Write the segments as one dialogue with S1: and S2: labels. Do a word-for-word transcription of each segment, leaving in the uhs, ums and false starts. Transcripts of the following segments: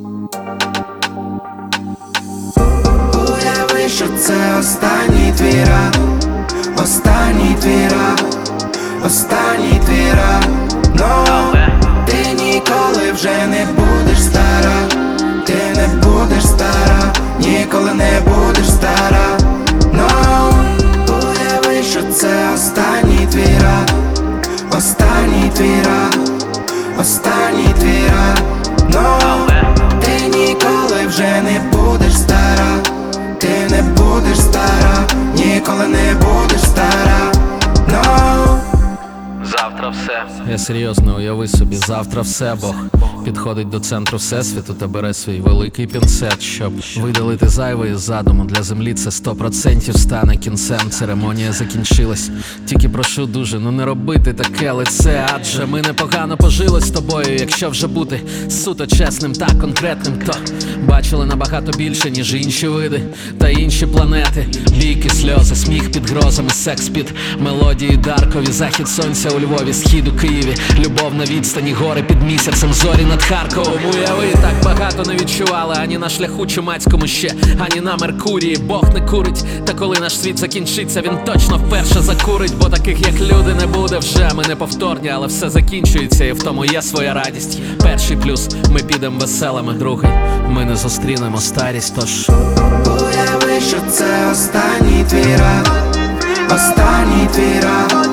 S1: Уяви, що це останній твій раз, останній твій раз, останній твій раз. Но ти ніколи вже не будеш стара, ти не будеш стара, ніколи не будеш стара. Но уяви, що це останній твій раз, останній твій раз, останній твій раз. Но ти ніколи вже не будеш стара, ти не будеш стара, ніколи не будеш стара. No.
S2: Завтра все.
S3: Я серйозно, уяви собі, завтра все. Бог підходить до центру всесвіту та бере свій великий пінцет, щоб видалити зайве із задуму. Для землі це сто процентів стане кінцем. Церемонія закінчилась. Тільки прошу дуже, ну не робити таке лице. Адже ми непогано пожили з тобою. Якщо вже бути суто чесним та конкретним, то бачили набагато більше, ніж інші види та інші планети. Бійки, сльози, сміх під грозами, секс під мелодії даркові, захід сонця у Львові, схід у Києві, любов на відстані, гори під місяцем, зорі над Харковом. Уяви, так багато не відчували ані на шляху чумацькому ще, ані на Меркурії. Бог не курить, та коли наш світ закінчиться, він точно вперше закурить. Бо таких як люди не буде вже, ми не повторні, але все закінчується, і в тому є своя радість. Перший плюс, ми підемо веселими. Другий, ми не зустрінемо старість, тож
S1: уяви, що це останній твій раз, останній твій раз,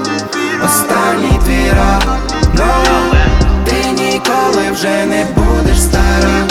S1: останній твій раз. Но ти ніколи вже не будеш стара,